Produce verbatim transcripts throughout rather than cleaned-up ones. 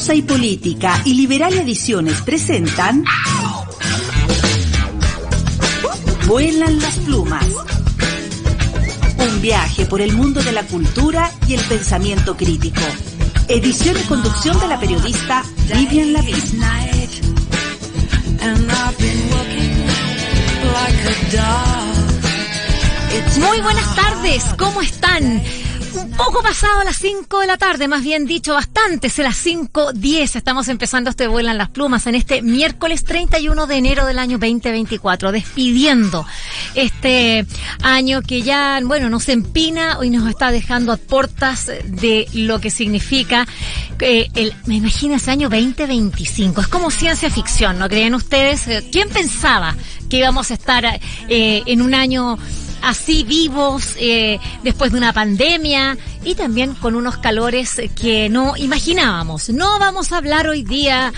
Prosa y Política y Liberal Ediciones presentan Vuelan las plumas. Un viaje por el mundo de la cultura y el pensamiento crítico. Edición y conducción de la periodista Vivian Lavín. Muy buenas tardes, ¿cómo están? Un poco pasado a las cinco de la tarde, más bien dicho, bastante, es las cinco diez. Estamos empezando este Vuelan las Plumas en este miércoles treinta y uno de enero del año veinte veinticuatro, despidiendo este año que ya, bueno, nos empina y nos está dejando a puertas de lo que significa, eh, el, me imagino ese año veinte veinticinco. Es como ciencia ficción, ¿no creen ustedes? ¿Quién pensaba que íbamos a estar eh, en un año así vivos, eh, después de una pandemia y también con unos calores que no imaginábamos? No vamos a hablar hoy día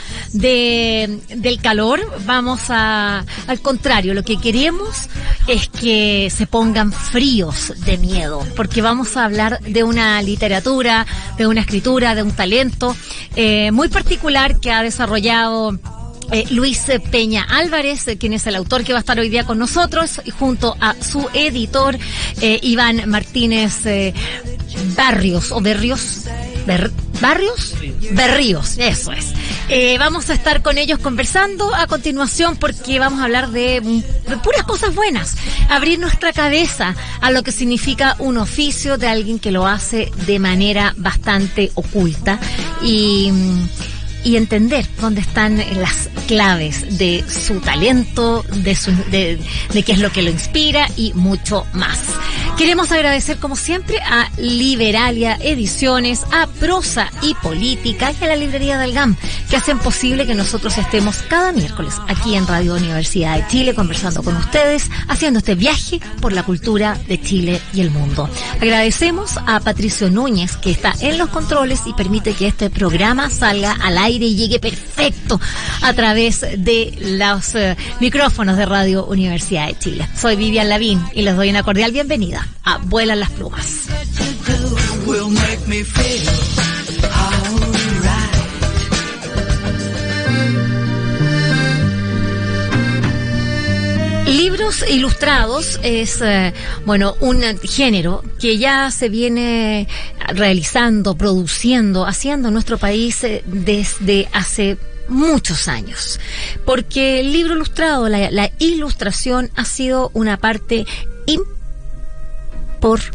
de del calor, vamos a, al contrario, lo que queremos es que se pongan fríos de miedo, porque vamos a hablar de una literatura, de una escritura, de un talento eh, muy particular que ha desarrollado Eh, Luis Peña Álvarez, eh, quien es el autor que va a estar hoy día con nosotros, y junto a su editor, eh, Iván Martínez eh, Barrios, o Berrios, Ber, ¿Barrios? Berríos, eso es. Eh, vamos a estar con ellos conversando a continuación porque vamos a hablar de, de puras cosas buenas, abrir nuestra cabeza a lo que significa un oficio de alguien que lo hace de manera bastante oculta y... y entender dónde están las claves de su talento, de, su, de, de qué es lo que lo inspira y mucho más. Queremos agradecer, como siempre, a Liberalia Ediciones, a Prosa y Política y a la Librería del G A M, que hacen posible que nosotros estemos cada miércoles aquí en Radio Universidad de Chile, conversando con ustedes, haciendo este viaje por la cultura de Chile y el mundo. Agradecemos a Patricio Núñez, que está en los controles y permite que este programa salga al aire y llegue perfecto a través de los uh, micrófonos de Radio Universidad de Chile. Soy Vivian Lavín y les doy una cordial bienvenida a Vuelan las Plumas. Libros ilustrados es, eh, bueno, un género que ya se viene realizando, produciendo, haciendo en nuestro país eh, desde hace muchos años. Porque el libro ilustrado, la, la ilustración ha sido una parte impor...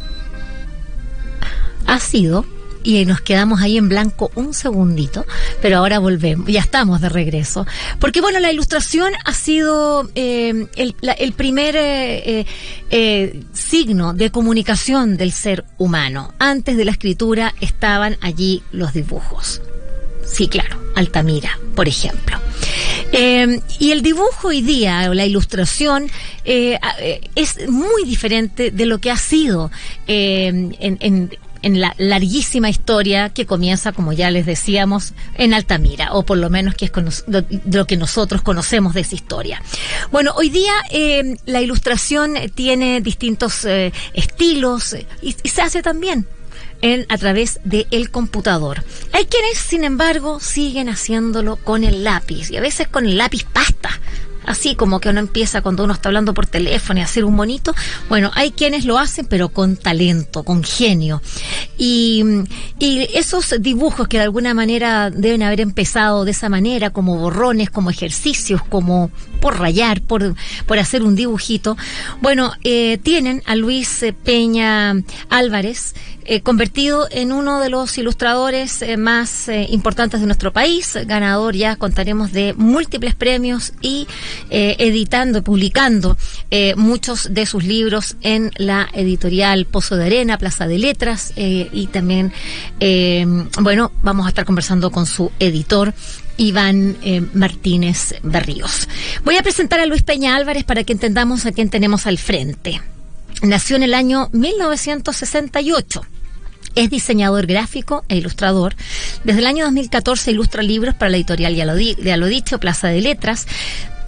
ha sido... y nos quedamos ahí en blanco un segundito, pero ahora volvemos, ya estamos de regreso, porque bueno, la ilustración ha sido eh, el, la, el primer eh, eh, signo de comunicación del ser humano. Antes de la escritura estaban allí los dibujos. Sí, claro, Altamira, por ejemplo. Eh, y el dibujo hoy día, o la ilustración, eh, es muy diferente de lo que ha sido eh, en, en en la larguísima historia que comienza, como ya les decíamos, en Altamira, o por lo menos que es cono- lo, lo que nosotros conocemos de esa historia. Bueno, hoy día eh, la ilustración tiene distintos eh, estilos eh, y, y se hace también en, a través del computador. Hay quienes, sin embargo, siguen haciéndolo con el lápiz, y a veces con el lápiz pasta. Así como que uno empieza cuando uno está hablando por teléfono y hacer un monito. Bueno, hay quienes lo hacen, pero con talento, con genio. Y, y esos dibujos que de alguna manera deben haber empezado de esa manera, como borrones, como ejercicios, como por rayar, por, por hacer un dibujito. Bueno, eh, tienen a Luis Peña Álvarez, eh, convertido en uno de los ilustradores eh, más eh, importantes de nuestro país, ganador, ya contaremos, de múltiples premios y eh, editando, publicando eh, muchos de sus libros en la editorial Pozo de Arena, Plaza de Letras, eh, y también, eh, bueno, vamos a estar conversando con su editor, Iván eh, Martínez Berríos. Voy a presentar a Luis Peña Álvarez para que entendamos a quién tenemos al frente. Nació en el año mil novecientos sesenta y ocho. Es diseñador gráfico e ilustrador. Desde el año dos mil catorce ilustra libros para la editorial Ya lo, di, ya lo dicho, Plaza de Letras.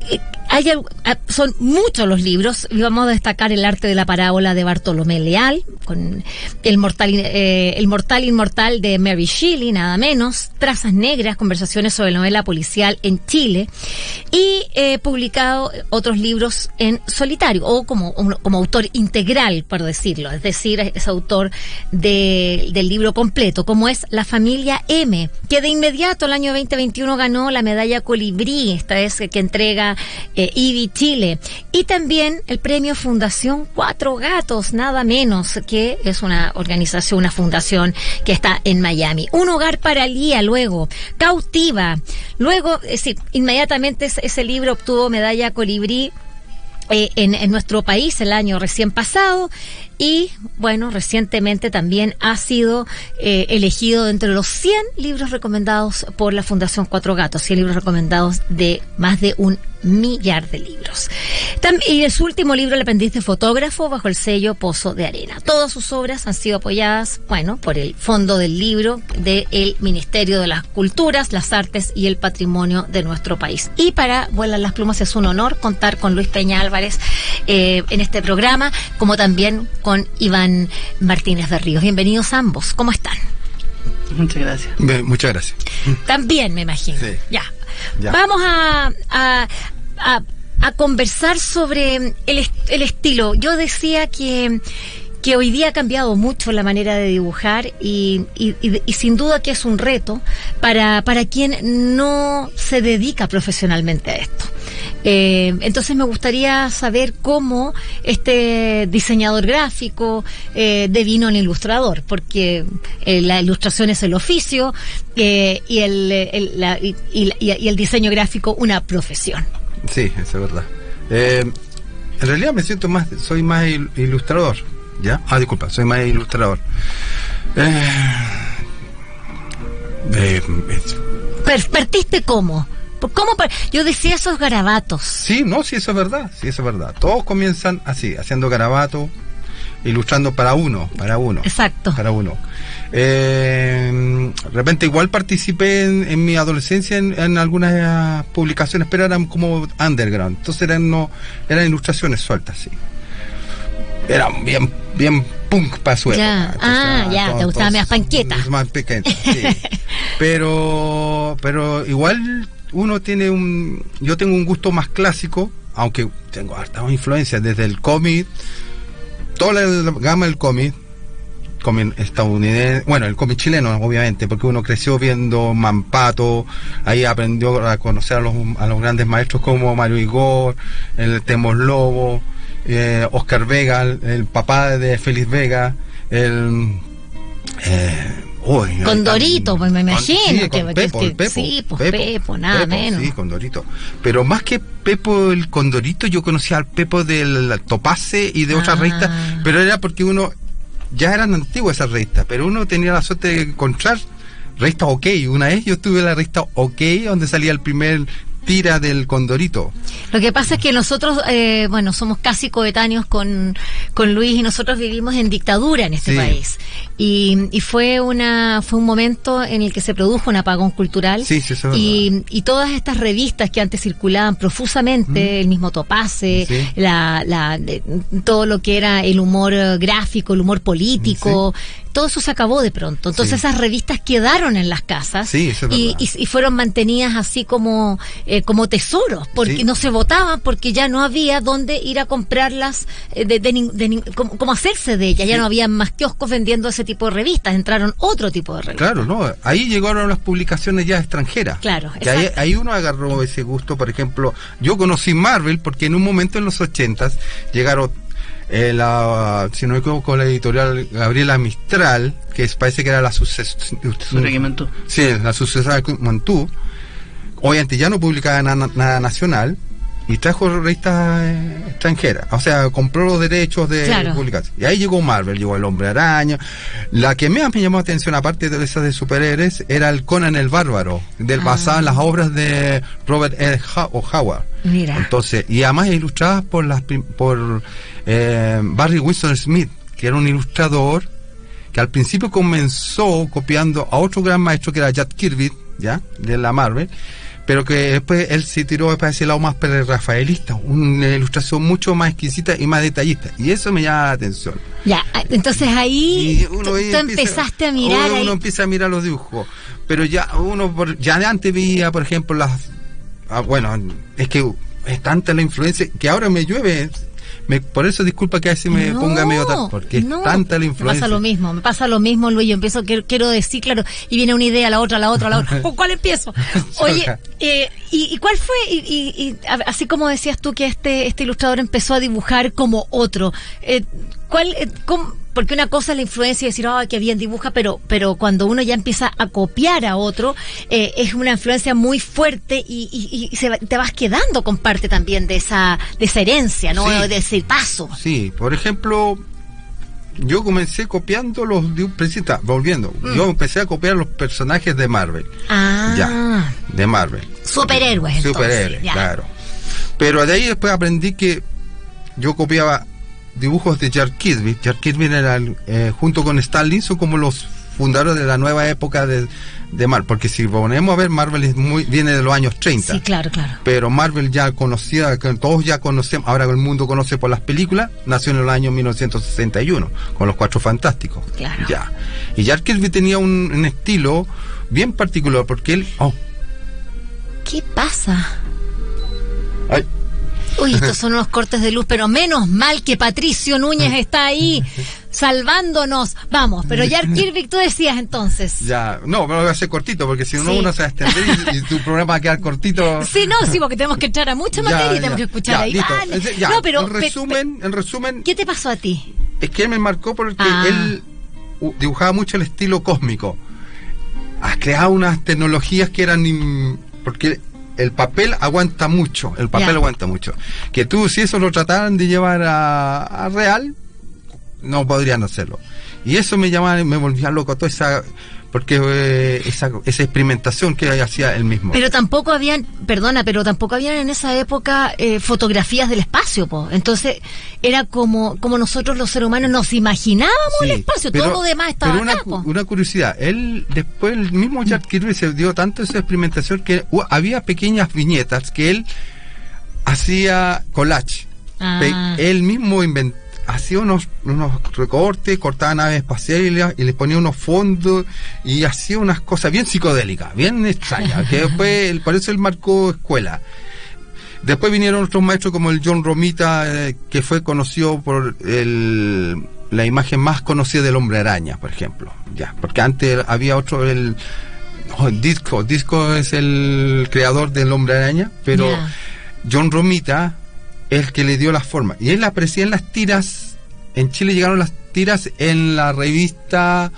hay, son muchos los libros, y vamos a destacar El arte de la parábola de Bartolomé Leal, con El mortal, eh, el mortal inmortal de Mary Shelley, nada menos, Trazas negras, conversaciones sobre novela policial en Chile, y eh, publicado otros libros en solitario, o como, como autor integral, por decirlo, es decir, es autor de, del libro completo, como es La familia M, que de inmediato el año veinte veintiuno ganó la medalla Colibrí, esta es que entrega eh, I B I Chile, y también el premio Fundación Cuatro Gatos, nada menos, que es una organización, una fundación que está en Miami. Un hogar para Lía, luego Cautiva, luego, es decir, inmediatamente ese, ese libro obtuvo medalla Colibrí eh, en, en nuestro país el año recién pasado. Y, bueno, recientemente también ha sido eh, elegido entre los cien libros recomendados por la Fundación Cuatro Gatos, cien libros recomendados de más de un millar de libros. También, y su último libro, El aprendiz de fotógrafo, bajo el sello Pozo de Arena. Todas sus obras han sido apoyadas, bueno, por el Fondo del Libro del Ministerio de las Culturas, las Artes y el Patrimonio de nuestro país. Y para Vuelan las Plumas es un honor contar con Luis Peña Álvarez eh, en este programa, como también con con Iván Martínez de Ríos. Bienvenidos ambos. ¿Cómo están? Muchas gracias. Bien, muchas gracias. También, me imagino. Sí. Ya. Ya. Vamos a, a, a, a conversar sobre el, est el estilo. Yo decía que que hoy día ha cambiado mucho la manera de dibujar y, y, y, y sin duda que es un reto para, para quien no se dedica profesionalmente a esto. Eh, entonces me gustaría saber cómo este diseñador gráfico eh, devino en ilustrador, porque eh, la ilustración es el oficio eh, y, el, el, la, y, y, y el diseño gráfico una profesión. Sí, eso es verdad. Eh, en realidad me siento más, soy más il ilustrador. ¿Ya? Ah, disculpa, soy más ilustrador. Eh, eh, eh, ¿Partiste cómo? ¿Cómo? Yo decía esos garabatos. Sí, no, sí, eso es verdad, sí, eso es verdad. Todos comienzan así, haciendo garabatos, ilustrando para uno, para uno. Exacto. Para uno. Eh, de repente igual participé en, en mi adolescencia en, en algunas publicaciones, pero eran como underground, entonces eran, no, eran ilustraciones sueltas, sí. Era bien, bien punk para su época. Ah, ya, todo, te gustaban las panquetas. Más pequeñas, sí. pero, pero igual uno tiene un, yo tengo un gusto más clásico, aunque tengo hartas influencias desde el cómic, toda la gama del cómic, cómic estadounidense, bueno, el cómic chileno, obviamente, porque uno creció viendo Mampato, ahí aprendió a conocer a los, a los grandes maestros como Mario Igor, el Temos Lobo, Eh, Oscar Vega, el, el papá de Félix Vega, el eh, oh, Condorito, pues me imagino sí, que, con que, Pepo, que, el Pepo, sí, pues Pepo, Pepo, nada Pepo, menos. sí, Condorito. Pero más que Pepo el Condorito, yo conocía al Pepo del Topace y de otras Ah. revistas, pero era porque uno ya eran antiguas esas revistas, pero uno tenía la suerte de encontrar revistas OK. Una vez yo estuve en la revista OK, donde salía el primer tira del Condorito. Lo que pasa es que nosotros, eh, bueno, somos casi coetáneos con, con Luis y nosotros vivimos en dictadura en este Sí. país. Y, y fue una fue un momento en el que se produjo un apagón cultural. Sí, sí, eso es y, y todas estas revistas que antes circulaban profusamente, Mm. el mismo Topace, Sí. la, la, de, todo lo que era el humor eh, gráfico, el humor político, todo eso se acabó de pronto. Entonces Sí. esas revistas quedaron en las casas Sí, eso es y, verdad. y, y fueron mantenidas así como, eh, como tesoros, porque Sí. no se votaban, porque ya no había dónde ir a comprarlas, eh, de, de, nin- de nin- como, como hacerse de ellas. Ya Sí. no había más kioscos vendiendo ese tipo de revistas, entraron otro tipo de revistas. Claro, no, ahí llegaron las publicaciones ya extranjeras. Claro, Y ahí, exacto. ahí uno agarró ese gusto. Por ejemplo, yo conocí Marvel porque en un momento en los ochentas llegaron, eh, la, si no me equivoco, la editorial Gabriela Mistral, que es, parece que era la sucesora. Sí, la sucesora de Mantú. Obviamente ya no publicaba nada, nada nacional y trajo revistas eh, extranjeras. O sea, compró los derechos de Claro. publicación. Y ahí llegó Marvel, llegó el Hombre Araña. La que más me llamó la atención, aparte de esas de superhéroes, era el Conan el Bárbaro, del Ah. basado en las obras de Robert E. Howard. Mira. Entonces, y además ilustradas por las prim- por eh, Barry Winston Smith, que era un ilustrador que al principio comenzó copiando a otro gran maestro que era Jack Kirby, ya, de la Marvel, pero que después él se tiró para ese lado más prerrafaelista, una ilustración mucho más exquisita y más detallista, y eso me llama la atención. Ya, entonces ahí tú, tú empieza, empezaste a mirar. Uno, ahí. uno empieza a mirar los dibujos, pero ya uno por, ya de antes veía, por ejemplo, las ah, bueno, es que es tanta la influencia que ahora me llueve. Me, por eso disculpa que a veces me no, ponga medio tal, porque no, es tanta la influencia. Me pasa lo mismo, me pasa lo mismo, Luis. Yo empiezo, quiero, quiero decir, claro, y viene una idea, la otra, la otra, la otra. ¿Con cuál empiezo? Oye, eh, y, ¿y cuál fue? Y, y, y así como decías tú que este este ilustrador empezó a dibujar como otro, eh, ¿cuál? Eh, cómo, porque una cosa es la influencia y decir, ah, oh, qué bien dibuja, pero pero cuando uno ya empieza a copiar a otro, eh, es una influencia muy fuerte y, y, y se, te vas quedando con parte también de esa de esa herencia, ¿no? Sí, de ese paso. Sí, por ejemplo, yo comencé copiando los dibujos, volviendo, mm. yo empecé a copiar los personajes de Marvel. Ah. Ya, de Marvel. Superhéroes, entonces. Superhéroes, ya. Claro. Pero de ahí después aprendí que yo copiaba dibujos de Jack Kirby. Jack Kirby era eh, junto con Stan Lee son como los fundadores de la nueva época de, de Marvel, porque si ponemos a ver, Marvel es muy, viene de los años treinta. Sí, claro, claro. Pero Marvel ya conocía, que todos ya conocemos, ahora el mundo conoce por las películas, nació en el año mil novecientos sesenta y uno con los Cuatro Fantásticos. Claro. Ya. Y Jack Kirby tenía un, un estilo bien particular, porque él... Oh. ¿Qué pasa? Ay. Uy, estos son unos cortes de luz, pero menos mal que Patricio Núñez está ahí salvándonos. Vamos, pero Jack Kirby, tú decías entonces. Ya, no, pero lo voy a hacer cortito, porque si no, sí. uno se va a extender y, y tu programa va a quedar cortito. Sí, no, sí, porque tenemos que entrar a mucha materia ya, y tenemos ya, que escuchar ya, a Iván. Ya, no, pero, en resumen, en resumen... ¿Qué te pasó a ti? Es que él me marcó porque ah. él dibujaba mucho el estilo cósmico. Ha creado unas tecnologías que eran... In, porque... el papel aguanta mucho, el papel yeah. aguanta mucho. Que tú, si eso lo trataran de llevar a, a real, no podrían hacerlo. Y eso me llamaba, me volvía loco, toda esa, porque eh, esa, esa experimentación que hacía él mismo. Pero tampoco habían, perdona, pero tampoco habían en esa época eh, fotografías del espacio, po. Entonces era como, como nosotros los seres humanos nos imaginábamos sí, el espacio, pero, todo lo demás estaba pero acá, una, una curiosidad, él después, el mismo Jack Kirby se dio tanto esa experimentación que uh, había pequeñas viñetas que él hacía collage. Ah. Él mismo inventó, hacía unos, unos recortes, cortaba naves espaciales y les ponía unos fondos y hacía unas cosas bien psicodélicas, bien extrañas, que después, por eso él marcó escuela. Después vinieron otros maestros como el John Romita, eh, que fue conocido por el, la imagen más conocida del Hombre Araña, por ejemplo, ya, porque antes había otro, el, oh, el Disco, Disco es el creador del Hombre Araña, pero yeah. John Romita el que le dio la forma. Y él aparecía en las tiras, en Chile llegaron las tiras en la revista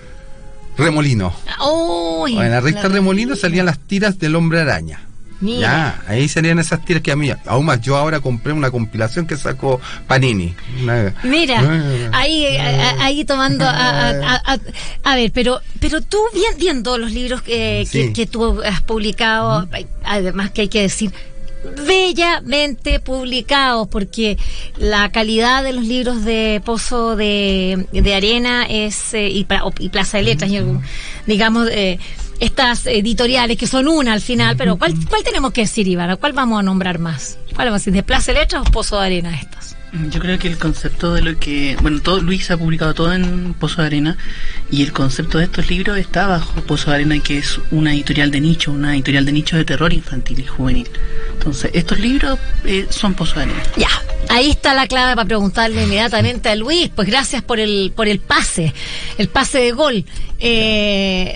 Remolino. Oh, en la revista la Remolino salían las tiras del Hombre Araña. Mira. Ya, ahí salían esas tiras que a mí, aún más, yo ahora compré una compilación que sacó Panini. Una, Mira, uh, ahí, uh, ahí tomando, a, a, a, a ver, pero pero tú bien, viendo los libros que, sí. que, que tú has publicado, uh-huh. además que hay que decir, bellamente publicados, porque la calidad de los libros de Pozo de, de Arena es eh, y, y Plaza de Letras, y, digamos, eh, estas editoriales que son una al final, pero ¿cuál, cuál tenemos que decir, Iván? ¿Cuál vamos a nombrar más? ¿Cuál vamos a decir? ¿De Plaza de Letras o Pozo de Arena estas? Yo creo que el concepto de lo que... Bueno, todo Luis ha publicado todo en Pozo de Arena, y el concepto de estos libros está bajo Pozo de Arena, que es una editorial de nicho, una editorial de nicho de terror infantil y juvenil. Entonces, estos libros eh, son Pozo de Arena. Ya, ahí está la clave para preguntarle inmediatamente a Luis. Pues gracias por el por el pase, el pase de gol. Eh,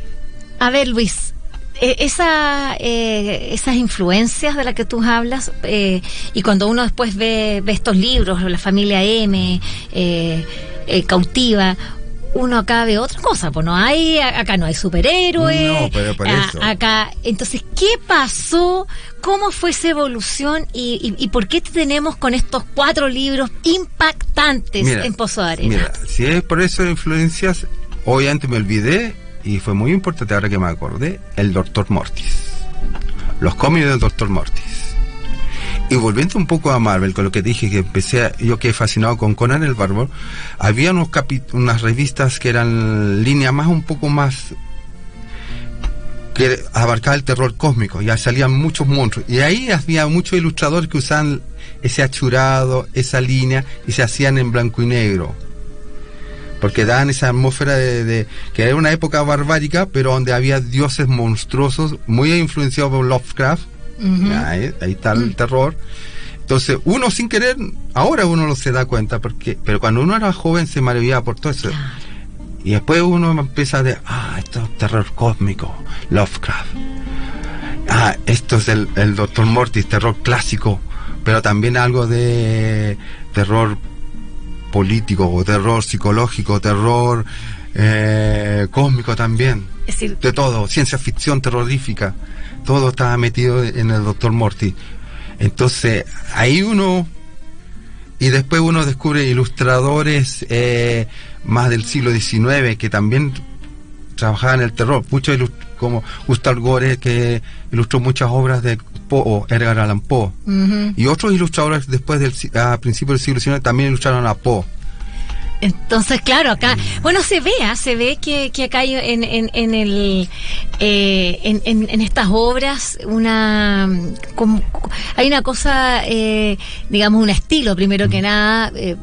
a ver, Luis, Eh, esa, eh, esas influencias de las que tú hablas, eh, y cuando uno después ve, ve estos libros, La Familia M, eh, eh, Cautiva, uno acá ve otra cosa, pues no hay, acá no hay superhéroes, no, pero por eso. A, acá, entonces, ¿qué pasó? ¿Cómo fue esa evolución? Y, y, y por qué tenemos con estos cuatro libros impactantes mira, en Pozo de Arena? Mira, si es por eso influencias, obviamente me olvidé. Y fue muy importante, ahora que me acordé, el Doctor Mortis. Los cómics del Doctor Mortis. Y volviendo un poco a Marvel, con lo que dije, que empecé, a, yo quedé fascinado con Conan el Bárbaro, había unos capit- unas revistas que eran líneas más, un poco más que abarcaba el terror cósmico, ya salían muchos monstruos, y ahí había muchos ilustradores que usaban ese achurado, esa línea, y se hacían en blanco y negro, porque daban esa atmósfera de, de que era una época barbárica, pero donde había dioses monstruosos, muy influenciados por Lovecraft. Uh-huh. ahí, ahí está el uh-huh. terror. Entonces uno sin querer, ahora uno no se da cuenta, porque pero cuando uno era joven se maravillaba por todo eso. Claro. Y después uno empieza a decir, ah, esto es terror cósmico, Lovecraft. Ah, esto es el, el doctor Mortis, terror clásico, pero también algo de terror político, o terror psicológico, terror eh, cósmico también. Es decir, de todo, ciencia ficción terrorífica, todo estaba metido en el doctor Mortis. Entonces, ahí uno... Y después uno descubre ilustradores eh, más del siglo diecinueve que también trabajaban en el terror. Muchos ilust- como Gustav Gore, que ilustró muchas obras de Poe, Edgar Allan Poe. Uh-huh. Y otros ilustradores después del a principios del siglo diecinueve también ilustraron a Poe. Entonces, claro, acá, bueno, se ve, ¿eh? se ve que, que acá hay en, en, en el eh, en, en, en estas obras una como, hay una cosa, eh, digamos, un estilo, primero que nada, eh,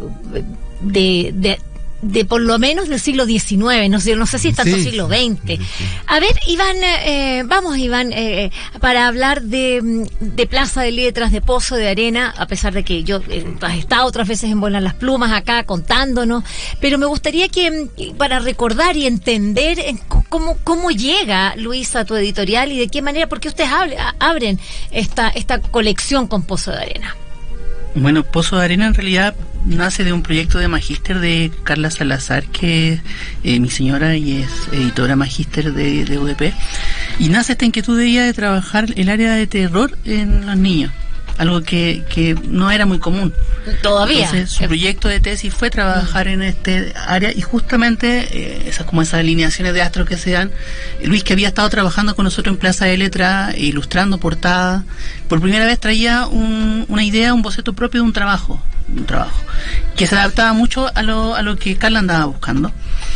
de, de de por lo menos del siglo diecinueve, no sé, no sé si es tanto sí, siglo veinte. Sí, sí. A ver, Iván, eh, vamos, Iván, eh, para hablar de, de Plaza de Letras, de Pozo de Arena, a pesar de que yo eh, he estado otras veces en Vuelan las Plumas acá contándonos, pero me gustaría que, para recordar y entender cómo, cómo llega, Luis, a tu editorial y de qué manera, porque ustedes hable, abren esta, esta colección con Pozo de Arena. Bueno, Pozo de Arena en realidad nace de un proyecto de magíster de Carla Salazar, que es eh, mi señora y es editora magíster de, de U D P, y nace esta inquietud de ella de trabajar el área de terror en los niños, algo que, que no era muy común todavía. Entonces su proyecto de tesis fue trabajar en este área, y justamente eh, esas como esas alineaciones de astros que se dan, Luis, que había estado trabajando con nosotros en Plaza de Letras, ilustrando portadas, por primera vez traía un, una idea, un boceto propio de un trabajo un trabajo que se adaptaba mucho a lo, a lo que Carla andaba buscando.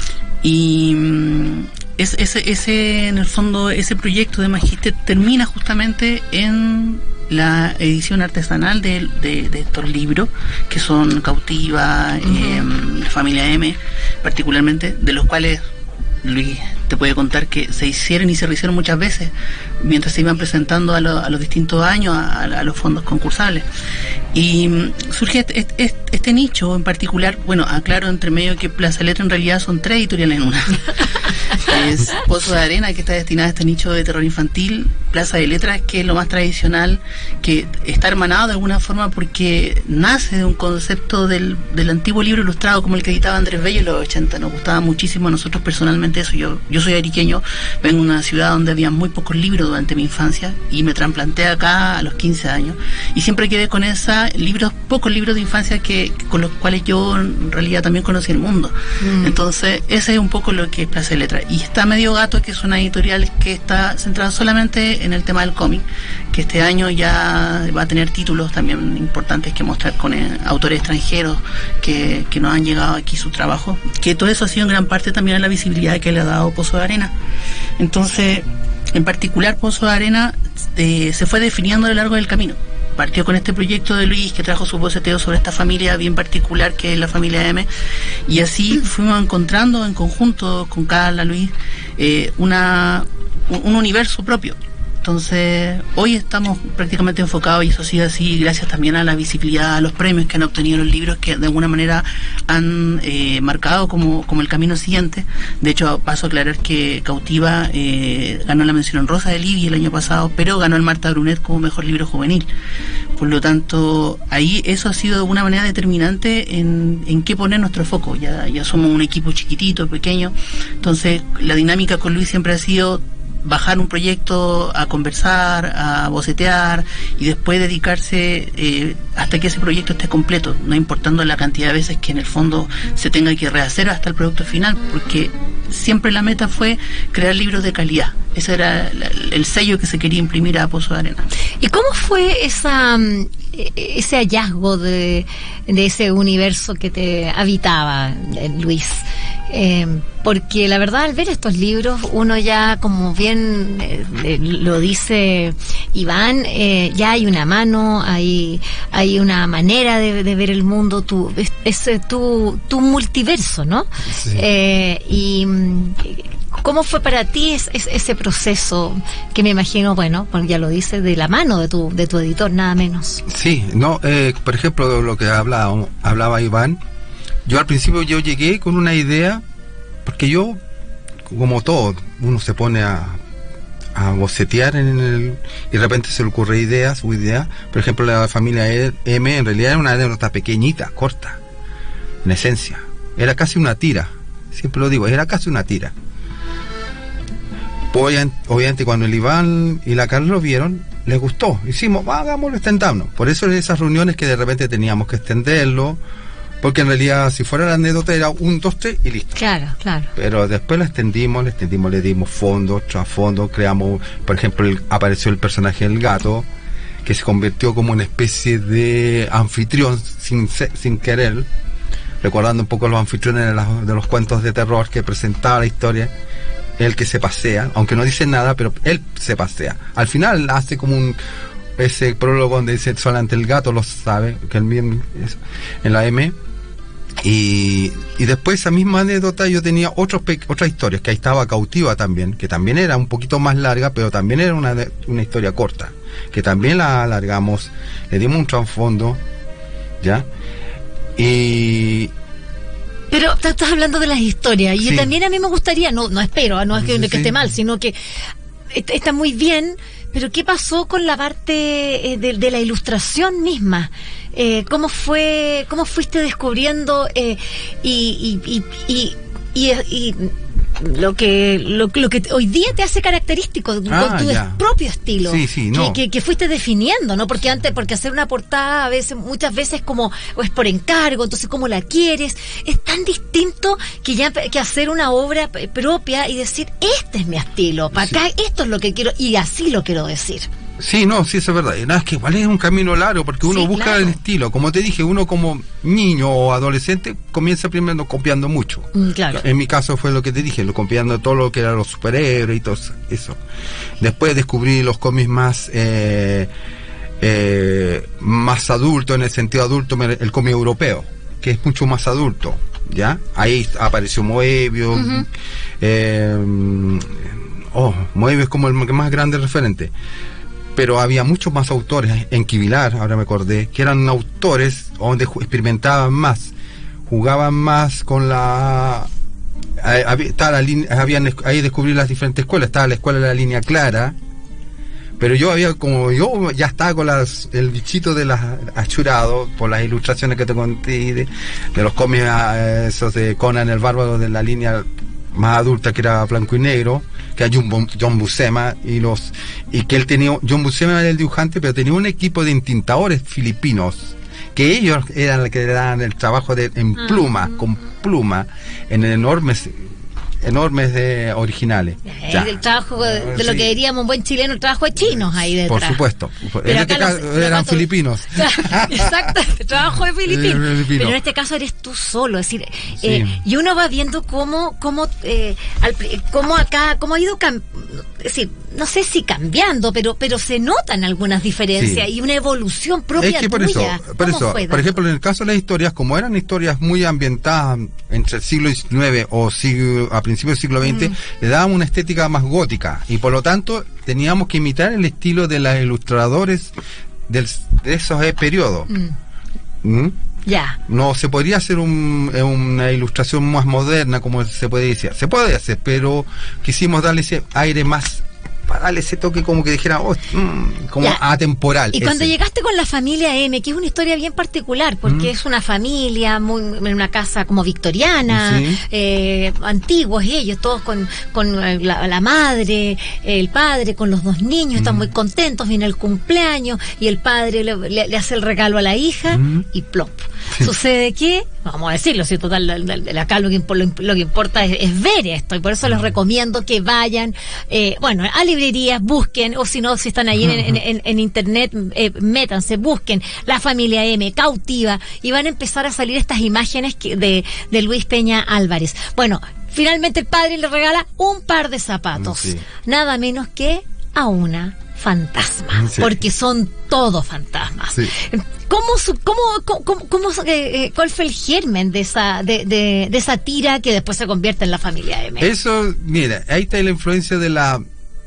Y es, ese, ese, en el fondo, ese proyecto de magíster termina justamente en la edición artesanal de, de, de estos libros, que son Cautiva, uh-huh. eh, Familia M, particularmente, de los cuales Luis te puede contar que se hicieron y se rehicieron muchas veces mientras se iban presentando a, lo, a los distintos años a, a los fondos concursables. Y um, surge este, este, este nicho en particular. Bueno, aclaro entre medio que Plaza de Letras en realidad son tres editoriales en una. Es Pozo de Arena, que está destinada a este nicho de terror infantil, Plaza de Letras, que es lo más tradicional, que está hermanado de alguna forma porque nace de un concepto del, del antiguo libro ilustrado como el que editaba Andrés Bello en los ochenta. Nos gustaba muchísimo a nosotros personalmente eso. Yo, yo soy ariqueño, vengo de una ciudad donde había muy pocos libros durante mi infancia y me trasplanté acá a los quince años, y siempre quedé con esos libros, pocos libros de infancia que con los cuales yo en realidad también conocí el mundo. Mm. Entonces ese es un poco lo que es Plaza de Letras. Y está Medio Gato, que es una editorial que está centrada solamente en el tema del cómic, que este año ya va a tener títulos también importantes que mostrar con eh, autores extranjeros que, que nos han llegado aquí su trabajo, que todo eso ha sido en gran parte también a la visibilidad que le ha dado Pozo de Arena. Entonces, en particular, Pozo de Arena eh, se fue definiendo a lo largo del camino. Partió con este proyecto de Luis, que trajo su boceteo sobre esta familia bien particular que es la familia M, y así fuimos encontrando en conjunto con Carla, Luis, eh, una un, un universo propio. Entonces, hoy estamos prácticamente enfocados, y eso ha sido así gracias también a la visibilidad, a los premios que han obtenido los libros, que de alguna manera han eh, marcado como, como el camino siguiente. De hecho, paso a aclarar que Cautiva eh, ganó la mención honrosa del I B I el año pasado, pero ganó el Marta Brunet como mejor libro juvenil. Por lo tanto, ahí eso ha sido de alguna manera determinante en, en qué poner nuestro foco. Ya, ya somos un equipo chiquitito, pequeño, entonces la dinámica con Luis siempre ha sido bajar un proyecto, a conversar, a bocetear, y después dedicarse eh, hasta que ese proyecto esté completo, no importando la cantidad de veces que en el fondo se tenga que rehacer hasta el producto final, porque siempre la meta fue crear libros de calidad. Ese era la, el sello que se quería imprimir a Pozo de Arena. ¿Y cómo fue esa ese hallazgo de, de ese universo que te habitaba, Luis? Eh, porque la verdad, al ver estos libros, uno ya, como bien eh, eh, lo dice Iván, eh, ya hay una mano, hay hay una manera de, de ver el mundo, tu, es, es tu, tu multiverso, ¿no? Sí. Eh, y ¿cómo fue para ti es, es, ese proceso que me imagino, bueno, pues ya lo dices, de la mano de tu de tu editor, nada menos? Sí, no, eh, por ejemplo, lo que hablaba, hablaba Iván, yo al principio yo llegué con una idea, porque yo, como todo, uno se pone a, a bocetear en el, y de repente se le ocurre ideas, su idea. Por ejemplo, la familia M en realidad era una anécdota pequeñita, corta, en esencia. Era casi una tira, siempre lo digo, era casi una tira. Obviamente cuando el Iván y la Carla lo vieron, les gustó. Hicimos, hagámoslo, extendámonos. Por eso en esas reuniones que de repente teníamos que extenderlo, porque en realidad si fuera la anécdota era un, dos, tres y listo. Claro, claro. Pero después la extendimos, le extendimos, le dimos fondo, trasfondo, creamos, por ejemplo, el, apareció el personaje del gato, que se convirtió como una especie de anfitrión sin, sin querer, recordando un poco los anfitriones de, la, de los cuentos de terror que presentaba la historia. El que se pasea, aunque no dice nada, pero él se pasea. Al final hace como un ese prólogo donde dice solamente el gato lo sabe, que él mismo es, en la M. Y, y después esa misma anécdota yo tenía otros otras historias, que ahí estaba Cautiva también, que también era un poquito más larga, pero también era una, una historia corta, que también la alargamos, le dimos un trasfondo, ¿ya? Y... Pero estás hablando de las historias, y sí. también a mí me gustaría, no no espero, no es que, sí, que sí. esté mal, sino que está muy bien, pero ¿qué pasó con la parte eh, de, de la ilustración misma? Eh, ¿Cómo fue, cómo fuiste descubriendo eh, y, y, y, y, y, y lo que lo, lo que hoy día te hace característico Ah, con tu ya. propio estilo, Sí, sí, no. que, que, que fuiste definiendo, ¿no? Porque antes, porque hacer una portada a veces, muchas veces como o es por encargo, entonces cómo la quieres, es tan distinto que ya que hacer una obra p- propia y decir, este es mi estilo, para Sí. acá esto es lo que quiero y así lo quiero decir. Sí, no, sí, eso es verdad. Y nada, es que igual es un camino largo, porque uno Sí, busca claro. el estilo. Como te dije, uno como niño o adolescente comienza primero copiando mucho. Mm, claro. En mi caso fue lo que te dije, lo copiando todo lo que eran los superhéroes y todo eso. Después descubrí los cómics más eh, eh, más adultos, en el sentido adulto, el cómic europeo, que es mucho más adulto, ¿ya? Ahí apareció Moebius, Ujú. eh, oh, Moebius es como el más grande referente. Pero había muchos más autores en Kivilar, ahora me acordé, que eran autores donde ju- experimentaban más, jugaban más con la... eh, había- estaba la línea- habían, es- ahí descubrí las diferentes escuelas, estaba la escuela de la línea clara, pero yo había, como yo ya estaba con las, el bichito de las achurado, por las ilustraciones que te conté, de, de los cómics eh, esos de Conan el Bárbaro, de la línea más adulta que era blanco y negro, que era John, Bu- John Buscema, y los y que él tenía, John Buscema era el dibujante, pero tenía un equipo de entintadores filipinos, que ellos eran los que le daban el trabajo de, en pluma, con pluma, en enormes enormes de originales. Eh, Ya. el trabajo de, de lo Sí. que diríamos un buen chileno, el trabajo de chinos ahí detrás. Por supuesto. Pero En acá este los- caso los eran gatos- filipinos. Exacto, trabajo de filipino. Eh, filipino. Pero en este caso eres tú solo, es decir, Sí. eh, y uno va viendo cómo, cómo, eh, al pri- cómo acá, cómo ha ido, cam- es decir, no sé si cambiando, pero, pero se notan algunas diferencias Sí. y una evolución propia Es que por tuya. eso, por ¿Cómo eso, fue, por Dan? ejemplo, en el caso de las historias, como eran historias muy ambientadas entre el siglo diecinueve o siglo, a principios del siglo veinte, Mm. le daban una estética más gótica y por lo tanto teníamos que imitar el estilo de los ilustradores del, de esos eh, periodos. Mm, ¿Mm? ya. No se podría hacer un, eh, una ilustración más moderna, como se puede decir. Se puede hacer, pero quisimos darle ese aire más, para darle ese toque como que dijera, oh, mm, como Ya. atemporal. Y cuando ese. llegaste con la familia M, que es una historia bien particular, porque Mm. es una familia muy, en una casa como victoriana, Sí. eh, antiguos ellos, todos con, con eh, la, la madre, el padre, con los dos niños, están Mm. muy contentos, viene el cumpleaños y el padre le, le- le hace el regalo a la hija Mm. y plop. Sí. Sucede que, vamos a decirlo, si total, acá lo que, lo, lo que importa es, es ver esto, y por eso les recomiendo que vayan, eh, bueno, a librerías, busquen, o si no, si están ahí en, en, en, en internet, eh, métanse, busquen La Familia M, Cautiva, y van a empezar a salir estas imágenes que, de, de Luis Peña Álvarez. Bueno, finalmente el padre le regala un par de zapatos, sí. Nada menos que a una fantasma, sí. Porque son todos fantasmas. Sí. ¿Cómo, cómo, cómo, cómo eh, cuál fue el germen de esa, de, de, de esa tira que después se convierte en La Familia M? Eso, mira, ahí está la influencia de la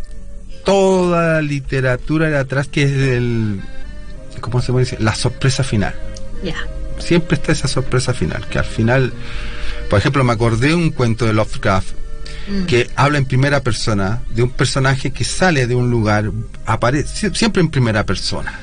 toda la literatura de atrás, que es el, ¿cómo se puede decir? La sorpresa final. Ya. Yeah. Siempre está esa sorpresa final, que al final, por ejemplo, me acordé de un cuento de Lovecraft que habla en primera persona de un personaje que sale de un lugar, aparece siempre en primera persona,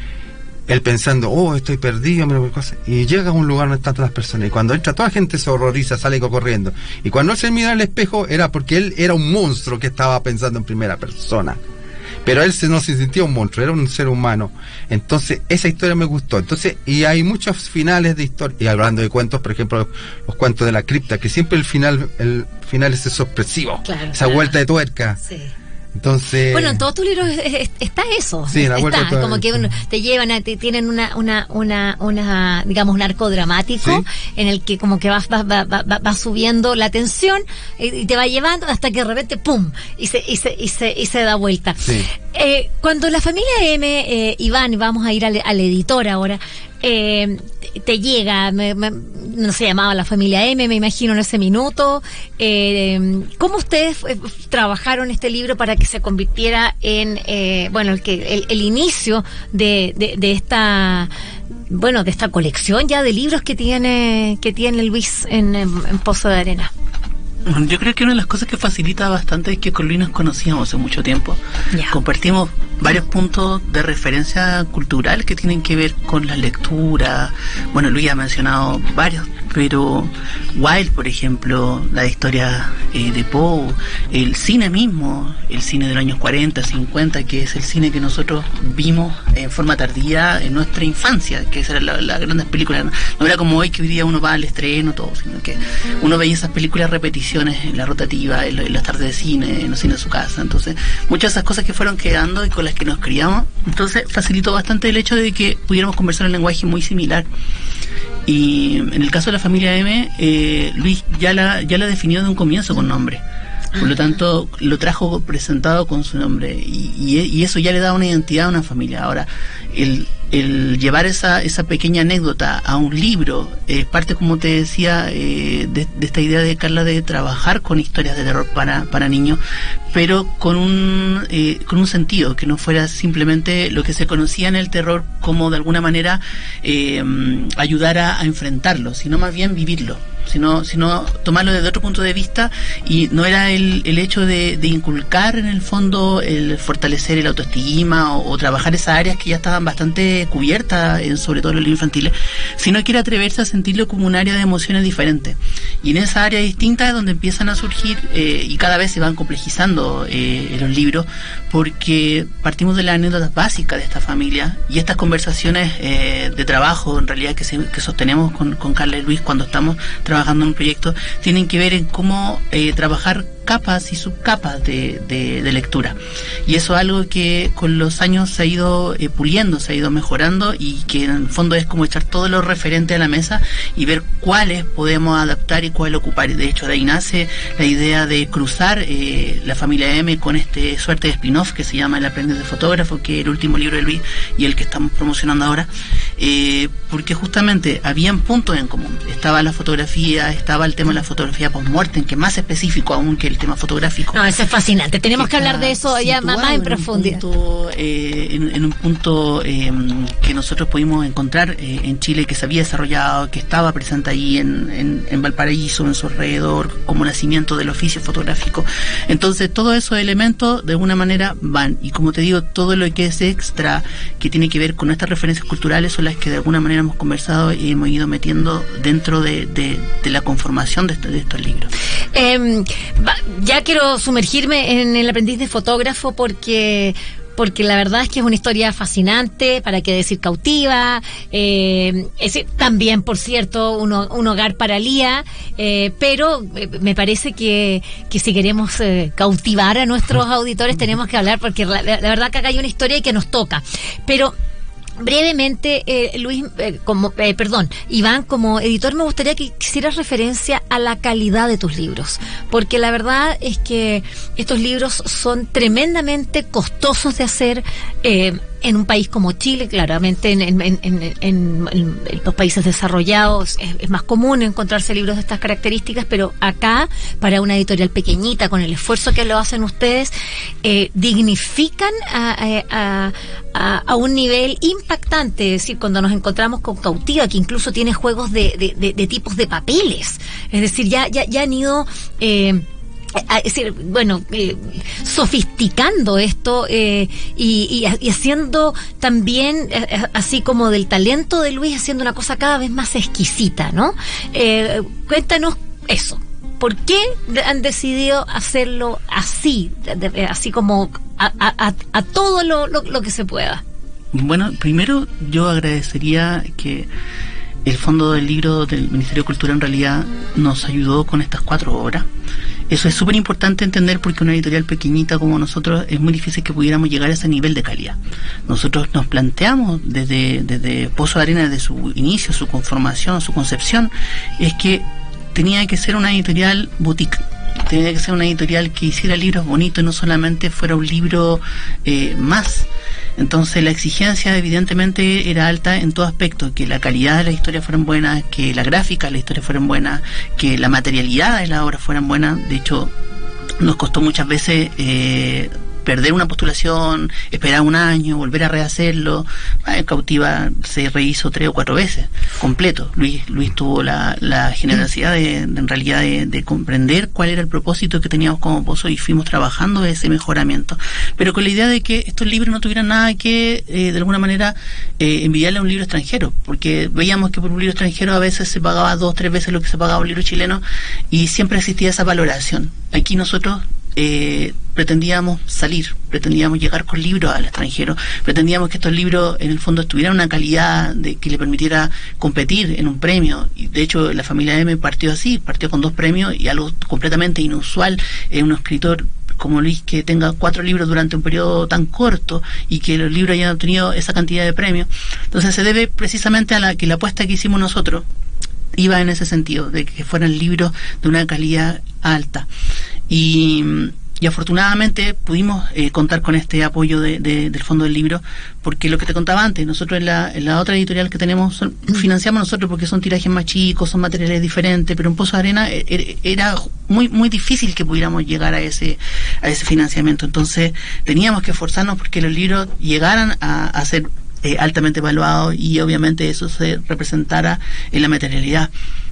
él pensando, oh, estoy perdido, y llega a un lugar donde están todas las personas, y cuando entra toda la gente se horroriza, sale corriendo, y cuando él se mira al espejo era porque él era un monstruo que estaba pensando en primera persona, pero él se, no se sentía un monstruo, era un ser humano. Entonces esa historia me gustó. Entonces, y hay muchos finales de historia, y hablando de cuentos, por ejemplo, los cuentos de la cripta, que siempre el final el final es sorpresivo, claro, esa claro. vuelta de tuerca. Sí. Entonces, bueno, en todos tus libros está eso. Sí, la vuelta está, como que te llevan, a, te tienen una, una, una, una, digamos, un arco dramático, ¿sí? En el que como que vas, vas, vas, vas, vas subiendo la tensión y te va llevando hasta que de repente pum y se, y se, y se, y se da vuelta. Sí. Eh, cuando La Familia M, eh, Iván, vamos a ir al, al editor ahora. Eh, te llega, me, me, no se llamaba La Familia M, me imagino, en ese minuto. Eh, ¿Cómo ustedes eh, trabajaron este libro para que se convirtiera en, eh, bueno, el que el, el inicio de, de, de esta, bueno, de esta colección ya de libros que tiene que tiene Luis en, en, en Pozo de Arena? Yo creo que una de las cosas que facilita bastante es que con Luis nos conocíamos hace mucho tiempo. Yeah. Compartimos varios puntos de referencia cultural que tienen que ver con la lectura. Bueno, Luis ha mencionado varios, pero Wilde, por ejemplo, la historia eh, de Poe, el cine mismo, el cine de los años cuarenta, cincuenta, que es el cine que nosotros vimos en forma tardía en nuestra infancia, que esas eran las la grandes películas. No era como hoy que hoy día uno va al estreno, todo, sino que uno veía esas películas repeticiones en la rotativa, en, en las tardes de cine, en los cines de su casa. Entonces, muchas de esas cosas que fueron quedando y con las que nos criamos, entonces facilitó bastante el hecho de que pudiéramos conversar un lenguaje muy similar. Y en el caso de La Familia M, eh, Luis ya la, ya la definió de un comienzo con nombre. Por lo tanto, lo trajo presentado con su nombre y, y, y eso ya le da una identidad a una familia. Ahora, el, el llevar esa, esa pequeña anécdota a un libro es parte, como te decía, eh, de, de esta idea de Carla de trabajar con historias de terror para, para niños, pero con un, eh, con un sentido, que no fuera simplemente lo que se conocía en el terror como de alguna manera eh, ayudar a, a enfrentarlo, sino más bien vivirlo. Sino, sino tomarlo desde otro punto de vista, y no era el, el hecho de, de inculcar en el fondo el fortalecer el autoestima o, o trabajar esas áreas que ya estaban bastante cubiertas, en, sobre todo en los libros infantiles, sino que era atreverse a sentirlo como un área de emociones diferentes. Y en esa área distinta es donde empiezan a surgir eh, y cada vez se van complejizando eh, los libros, porque partimos de las anécdotas básicas de esta familia y estas conversaciones eh, de trabajo en realidad que, se, que sostenemos con, con Carla y Luis cuando estamos trabajando en un proyecto, tienen que ver en cómo eh, trabajar capas y subcapas de, de, de lectura, y eso es algo que con los años se ha ido eh, puliendo, se ha ido mejorando, y que en el fondo es como echar todos los referentes a la mesa y ver cuáles podemos adaptar y cuáles ocupar. Y de hecho de ahí nace la idea de cruzar eh, La Familia M con este suerte de spin-off que se llama El Aprendiz de Fotógrafo, que es el último libro de Luis y el que estamos promocionando ahora, eh, porque justamente habían puntos en común. Estaba la fotografía, estaba el tema de la fotografía post-mortem, que es más específico aún que el tema fotográfico. No, eso es fascinante. Tenemos que, que hablar de eso ya más en profundidad. Punto, eh, en, en un punto eh, que nosotros pudimos encontrar eh, en Chile, que se había desarrollado, que estaba presente ahí en, en, en Valparaíso, en su alrededor, como nacimiento del oficio fotográfico. Entonces, todos esos elementos de alguna manera van. Y como te digo, todo lo que es extra, que tiene que ver con nuestras referencias culturales, son las que de alguna manera hemos conversado y hemos ido metiendo dentro de, de, de la conformación de, de estos libros. Eh, ya quiero sumergirme en El Aprendiz de Fotógrafo, porque porque la verdad es que es una historia fascinante, para qué decir cautiva, eh, es, también, por cierto, un, un hogar para Lía, eh, pero eh, me parece que, que si queremos eh, cautivar a nuestros auditores tenemos que hablar, porque la, la verdad que acá hay una historia y que nos toca. Pero brevemente, eh, Luis, eh, como, eh, perdón, Iván, como editor me gustaría que hicieras referencia a la calidad de tus libros, porque la verdad es que estos libros son tremendamente costosos de hacer, eh, en un país como Chile. Claramente en, en, en, en, en, en los países desarrollados es, es más común encontrarse libros de estas características, pero acá, para una editorial pequeñita, con el esfuerzo que lo hacen ustedes, eh, dignifican a, a, a, a un nivel impactante. Es decir, cuando nos encontramos con Cautiva, que incluso tiene juegos de, de, de, de tipos de papeles, es decir, ya, ya, ya han ido... Eh, Es decir, bueno, eh, sofisticando esto eh, y, y, y haciendo también, eh, así como del talento de Luis, haciendo una cosa cada vez más exquisita, ¿no? Eh, cuéntanos eso. ¿Por qué han decidido hacerlo así, de, de, así como a, a, a todo lo, lo, lo que se pueda? Bueno, primero yo agradecería que el Fondo del Libro del Ministerio de Cultura en realidad nos ayudó con estas cuatro obras. Eso es súper importante entender, porque una editorial pequeñita como nosotros es muy difícil que pudiéramos llegar a ese nivel de calidad. Nosotros nos planteamos desde, desde Pozo de Arena, desde su inicio, su conformación, su concepción, es que tenía que ser una editorial boutique. Tenía que ser una editorial que hiciera libros bonitos y no solamente fuera un libro eh, más. Entonces la exigencia evidentemente era alta en todo aspecto, que la calidad de la historia fueran buenas, que la gráfica de la historia fueran buenas, que la materialidad de la obra fueran buenas. De hecho, nos costó muchas veces eh, perder una postulación, esperar un año, volver a rehacerlo. En Cautiva se rehizo tres o cuatro veces, completo. Luis Luis tuvo la, la generosidad de, de en realidad de, de comprender cuál era el propósito que teníamos como Pozo, y fuimos trabajando ese mejoramiento, pero con la idea de que estos libros no tuvieran nada que eh, de alguna manera eh, envidiarle a un libro extranjero, porque veíamos que por un libro extranjero a veces se pagaba dos, tres veces lo que se pagaba un libro chileno, y siempre existía esa valoración. Aquí nosotros Eh, pretendíamos salir, pretendíamos llegar con libros al extranjero, pretendíamos que estos libros en el fondo tuvieran una calidad de que le permitiera competir en un premio, y de hecho la familia M partió así, partió con dos premios, y algo completamente inusual en un escritor como Luis, que tenga cuatro libros durante un periodo tan corto y que los libros hayan obtenido esa cantidad de premios. Entonces se debe precisamente a la que la apuesta que hicimos nosotros iba en ese sentido, de que fueran libros de una calidad alta. Y, y afortunadamente pudimos eh, contar con este apoyo de, de, del Fondo del Libro, porque lo que te contaba antes, nosotros en la, en la otra editorial que tenemos, son, financiamos nosotros porque son tirajes más chicos, son materiales diferentes, pero en Pozo de Arena er, era muy muy difícil que pudiéramos llegar a ese a ese financiamiento. Entonces teníamos que esforzarnos porque los libros llegaran a, a ser eh, altamente evaluados, y obviamente eso se representara en la materialidad.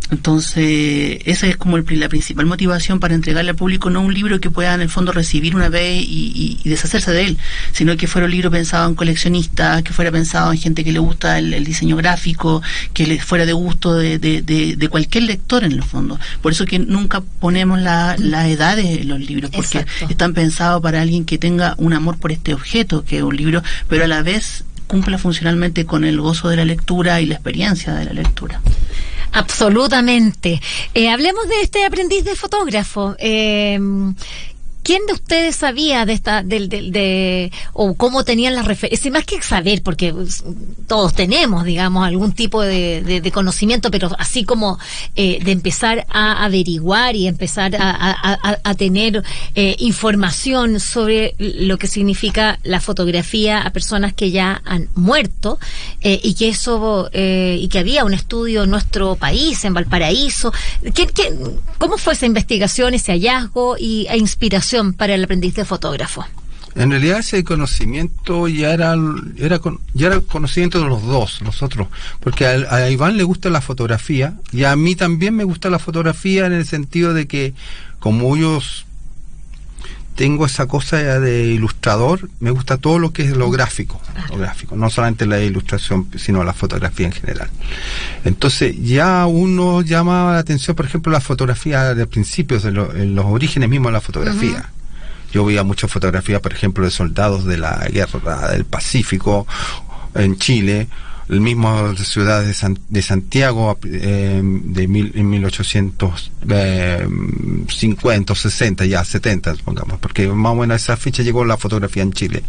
Entonces esa es como el, la principal motivación para entregarle al público, no un libro que pueda en el fondo recibir una vez y, y, y deshacerse de él, sino que fuera un libro pensado en coleccionistas, que fuera pensado en gente que le gusta el, el diseño gráfico, que le fuera de gusto de, de, de, de cualquier lector en el fondo. Por eso que nunca ponemos la, la edad de los libros, porque Exacto. están pensados para alguien que tenga un amor por este objeto que es un libro, pero a la vez cumpla funcionalmente con el gozo de la lectura y la experiencia de la lectura. Absolutamente. Eh, hablemos de este aprendiz de fotógrafo. Eh, ¿Quién de ustedes sabía de esta, del, del, de, o cómo tenían las referencias? Más que saber, porque todos tenemos, digamos, algún tipo de, de, de conocimiento, pero así como eh, de empezar a averiguar y empezar a, a, a, a tener eh, información sobre lo que significa la fotografía a personas que ya han muerto, eh, y que eso, eh, y que había un estudio en nuestro país, en Valparaíso. ¿Qué, qué, ¿Cómo fue esa investigación, ese hallazgo y e inspiración para el aprendiz de fotógrafo? En realidad ese conocimiento ya era era ya era conocimiento de los dos, nosotros, porque a, a Iván le gusta la fotografía y a mí también me gusta la fotografía, en el sentido de que como yo tengo esa cosa de ilustrador, me gusta todo lo que es lo gráfico, lo gráfico, no solamente la ilustración, sino la fotografía en general. Entonces ya uno llama la atención, por ejemplo, la fotografía de principios, de lo, en los orígenes mismos de la fotografía. Uh-huh. Yo veía muchas fotografías, por ejemplo, de soldados de la guerra del Pacífico en Chile, el mismo de ciudades de, San, de Santiago eh, de mil, en mil ochocientos cincuenta, sesenta, ya setenta, pongamos, porque más o menos a esa fecha llegó la fotografía en Chile.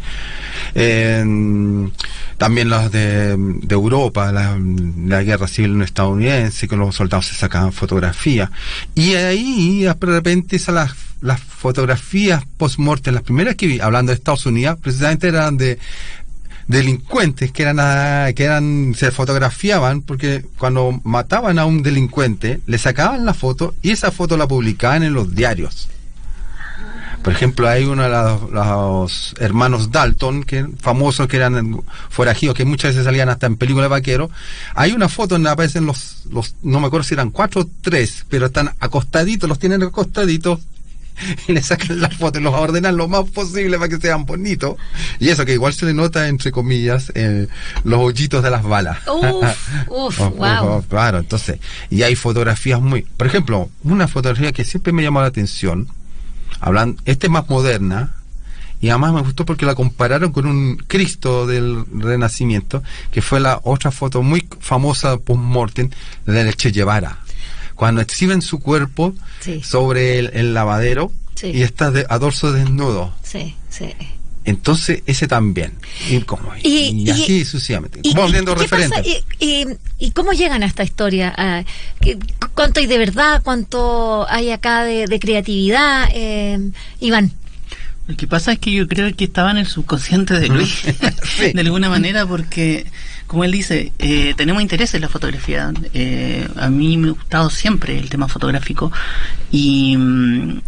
Eh, también las de, de Europa, la, la guerra civil estadounidense, que los soldados se sacaban fotografías. Y ahí, de repente, esas las, las fotografías post-mortem, las primeras que vi, hablando de Estados Unidos, precisamente eran de delincuentes que eran que eran se fotografiaban, porque cuando mataban a un delincuente le sacaban la foto y esa foto la publicaban en los diarios. Por ejemplo, hay uno de los, los hermanos Dalton, que famosos, que eran forajidos, que muchas veces salían hasta en películas de vaqueros. Hay una foto donde aparecen los, los no me acuerdo si eran cuatro o tres, pero están acostaditos, los tienen acostaditos, y le sacan la foto y los ordenan lo más posible para que sean bonitos. Y eso que igual se le nota, entre comillas, eh, los hoyitos de las balas. Uf, uf, oh, wow. Oh, claro, entonces, y hay fotografías muy... Por ejemplo, una fotografía que siempre me llamó la atención, hablando, esta es más moderna, y además me gustó porque la compararon con un Cristo del Renacimiento, que fue la otra foto muy famosa post-mortem del Che Guevara, cuando exhiben su cuerpo sí. sobre el, el lavadero sí. y está de, a dorso desnudo. Sí, sí. Entonces, ese también. Y, como, y, y, y así y, sucesivamente. Y, volviendo y, referentes. ¿Y, y, ¿Y cómo llegan a esta historia? Uh, ¿qué, ¿Cuánto hay de verdad? ¿Cuánto hay acá de, de creatividad? Eh, Iván. Lo que pasa es que yo creo que estaba en el subconsciente de Luis, sí. de alguna manera, porque, como él dice, eh, tenemos interés en la fotografía. Eh, a mí me ha gustado siempre el tema fotográfico, y mm,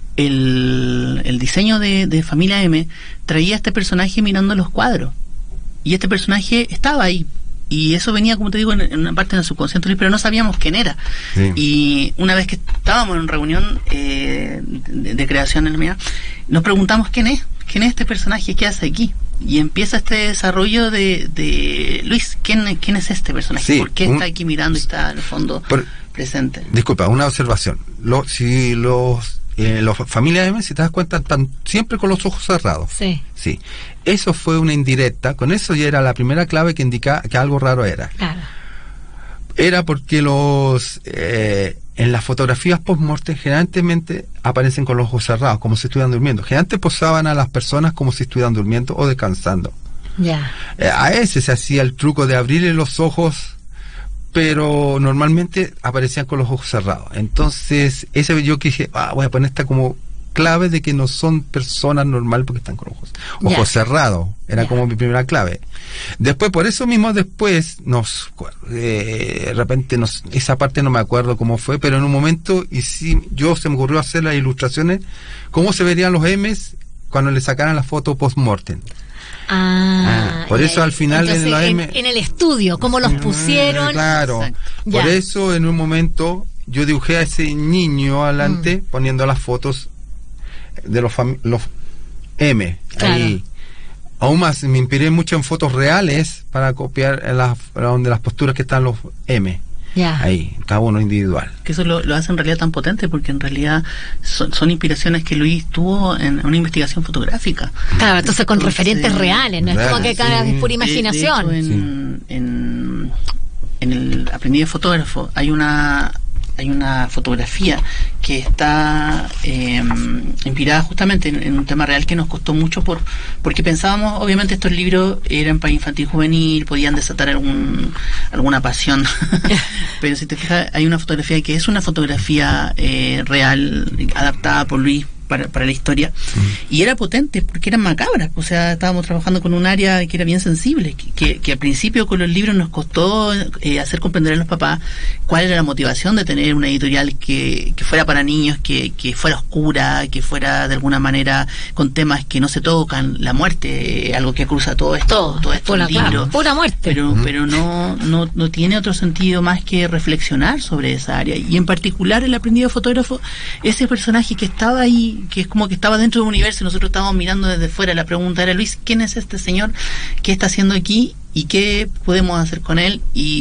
el, el diseño de, de Familia M traía a este personaje mirando los cuadros, y este personaje estaba ahí. Y eso venía, como te digo, en, en una parte del subconsciente, pero no sabíamos quién era. Sí. Y una vez que estábamos en una reunión eh, de, de creación en la mía, nos preguntamos quién es, quién es este personaje, qué hace aquí. Y empieza este desarrollo de, de Luis, ¿quién, quién es este personaje? Sí, ¿por qué un, está aquí mirando y está en el fondo por, presente? Disculpa, una observación. Lo, si los Eh, los familias M, si te das cuenta, están siempre con los ojos cerrados. Sí. Sí. Eso fue una indirecta. Con eso ya era la primera clave que indicaba que algo raro era. Claro. Era porque los eh, en las fotografías post-mortem generalmente aparecen con los ojos cerrados, como si estuvieran durmiendo. Generalmente posaban a las personas como si estuvieran durmiendo o descansando. Ya. Eh, a ese se hacía el truco de abrirle los ojos, pero normalmente aparecían con los ojos cerrados. Entonces, ese yo que dije, ah, voy a poner esta como clave de que no son personas normales porque están con ojos, ojos yeah. cerrados. Era yeah. como mi primera clave. Después, por eso mismo, después, nos eh, de repente, nos, esa parte no me acuerdo cómo fue, pero en un momento, y sí, yo se me ocurrió hacer las ilustraciones, cómo se verían los M's cuando le sacaran la foto post-mortem. Ah, ah, por eso al final entonces, en, la en, M, en el estudio, cómo los pusieron. Claro, por eso en un momento yo dibujé a ese niño adelante mm. poniendo las fotos de los, los M claro. ahí. Aún más me inspiré mucho en fotos reales para copiar las, donde las posturas que están los M. Yeah. Ahí, cada uno individual. Que eso lo, lo hace en realidad tan potente, porque en realidad son, son inspiraciones que Luis tuvo en una investigación fotográfica. Claro, entonces con entonces, referentes reales, no real, es como que cada sí. es pura imaginación. De, de hecho, en, sí. en, en el Aprendí de Fotógrafo hay una hay una fotografía que está eh, inspirada justamente en, en un tema real que nos costó mucho por porque pensábamos, obviamente estos libros eran para infantil juvenil, podían desatar algún alguna pasión, pero si te fijas hay una fotografía que es una fotografía eh, real, adaptada por Luis para, para la historia, mm. y era potente porque era macabra, o sea, estábamos trabajando con un área que era bien sensible, que, que, que al principio con los libros nos costó eh, hacer comprender a los papás cuál era la motivación de tener una editorial que, que fuera para niños, que, que fuera oscura, que fuera de alguna manera con temas que no se tocan, la muerte, eh, algo que cruza todo esto, todo, todo esto pura, libro, claro, pura muerte, pero, mm. pero no, no, no tiene otro sentido más que reflexionar sobre esa área, y en particular el Aprendido Fotógrafo, ese personaje que estaba ahí, que es como que estaba dentro de un universo y nosotros estábamos mirando desde fuera. La pregunta era, Luis, ¿quién es este señor? ¿Qué está haciendo aquí? ¿Y qué podemos hacer con él? Y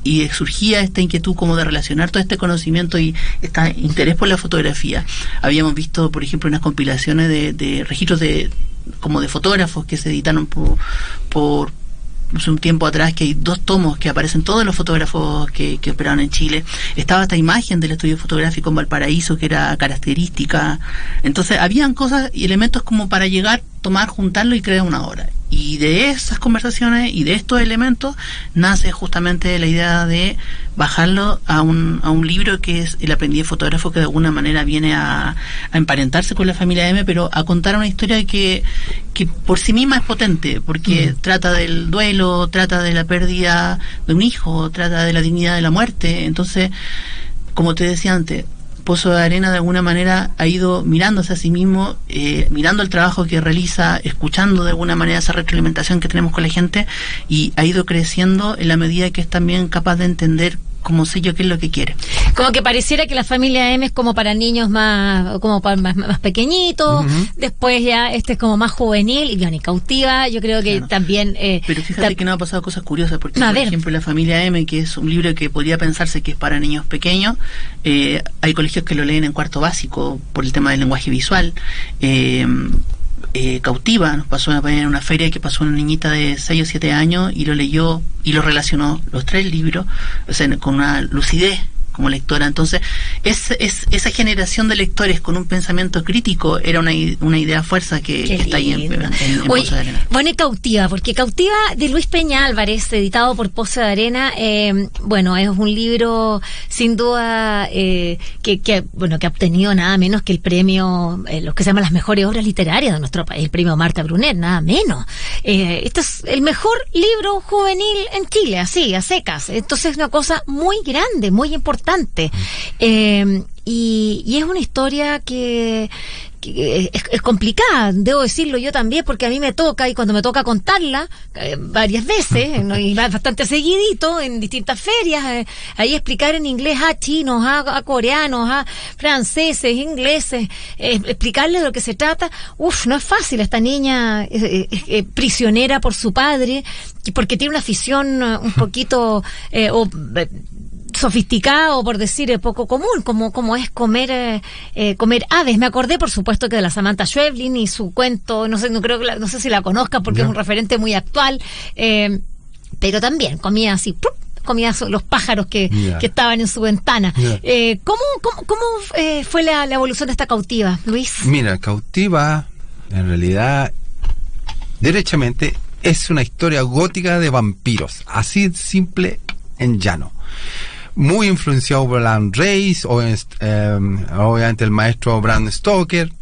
y surgía esta inquietud como de relacionar todo este conocimiento y este interés por la fotografía. Habíamos visto, por ejemplo, unas compilaciones de, de registros de como de fotógrafos que se editaron por, por hace un tiempo atrás, que hay dos tomos que aparecen todos los fotógrafos que, que operaron en Chile. Estaba esta imagen del estudio fotográfico en Valparaíso que era característica. Entonces habían cosas y elementos como para llegar, tomar, juntarlo y crear una obra. Y de esas conversaciones y de estos elementos nace justamente la idea de bajarlo a un, a un libro que es El aprendiz fotógrafo, que de alguna manera viene a, a emparentarse con la familia M, pero a contar una historia que, que por sí misma es potente, porque mm. trata del duelo, trata de la pérdida de un hijo, trata de la dignidad de la muerte. Entonces, como te decía antes, Pozo de Arena de alguna manera ha ido mirándose a sí mismo, eh, mirando el trabajo que realiza, escuchando de alguna manera esa retroalimentación que tenemos con la gente, y ha ido creciendo en la medida que es también capaz de entender como sé yo qué es lo que quiere. Como que pareciera que la familia M es como para niños más como para más, más pequeñitos, uh-huh. Después ya este es como más juvenil y, bueno, y cautiva, yo creo que claro. También eh, pero fíjate ta- que no ha pasado cosas curiosas, porque por ver. ejemplo la familia M, que es un libro que podría pensarse que es para niños pequeños, eh, hay colegios que lo leen en cuarto básico por el tema del lenguaje visual. eh, Eh, cautiva, nos pasó en una feria que pasó una niñita de seis o siete años y lo leyó y lo relacionó, los tres libros, o sea, con una lucidez como lectora. Entonces, es, es esa generación de lectores con un pensamiento crítico era una, una idea fuerza que, que está ahí en, en, en Oye, Pozo de Arena. Bueno, y Cautiva, porque Cautiva de Luis Peña Álvarez, editado por Pozo de Arena, eh, bueno, es un libro sin duda eh, que, que, bueno, que ha obtenido nada menos que el premio, eh, lo que se llama las mejores obras literarias de nuestro país, el premio Marta Brunet, nada menos. Eh, este es el mejor libro juvenil en Chile, así, a secas. Entonces es una cosa muy grande, muy importante. Eh, y, y es una historia que, que es, es complicada, debo decirlo yo también, porque a mí me toca, y cuando me toca contarla eh, varias veces, ¿no? Y bastante seguidito en distintas ferias, eh, ahí explicar en inglés a chinos, a, a coreanos, a franceses, ingleses, eh, explicarles de lo que se trata. Uf, no es fácil. Esta niña es eh, eh, eh, prisionera por su padre, porque tiene una afición uh, un poquito eh, o, eh, sofisticado, por decir, eh, poco común, como, como es comer eh, eh, comer aves. Me acordé, por supuesto, que de la Samantha Schweblin y su cuento, no sé, no creo que la, no sé si la conozca porque yeah. es un referente muy actual, eh, pero también comía así, ¡prup! Comía los pájaros que, yeah. que estaban en su ventana. Yeah. Eh, ¿Cómo, cómo, cómo eh, fue la, la evolución de esta Cautiva, Luis? Mira, Cautiva, en realidad, derechamente, es una historia gótica de vampiros, así simple en llano. Muy influenciado por Alan Rice, o, eh, obviamente el maestro Bram Stoker,